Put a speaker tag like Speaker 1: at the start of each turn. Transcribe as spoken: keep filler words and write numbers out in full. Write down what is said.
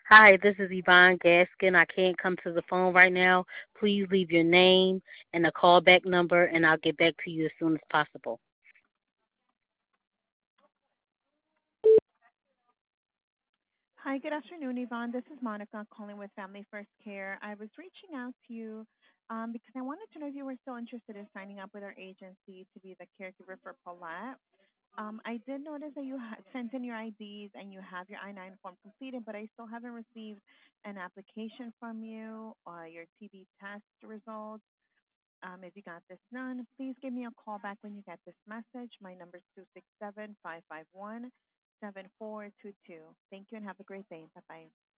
Speaker 1: Hi, this is Yvonne Gaskin. I can't come to the phone right now. Please leave your name and a callback number, and I'll get back to you as soon as possible.
Speaker 2: Hi, good afternoon, Yvonne. This is Monica calling with Family First Care. I was reaching out to you um, because I wanted to know if you were still interested in signing up with our agency to be the caregiver for Paulette. Um, I did notice that you ha- sent in your I Ds and you have your I nine form completed, but I still haven't received an application from you or your T B test results. Um, if you got this done, please give me a call back when you get this message. My number is two six seven, five five one, seven four two two. Thank you and have a great day. Bye bye.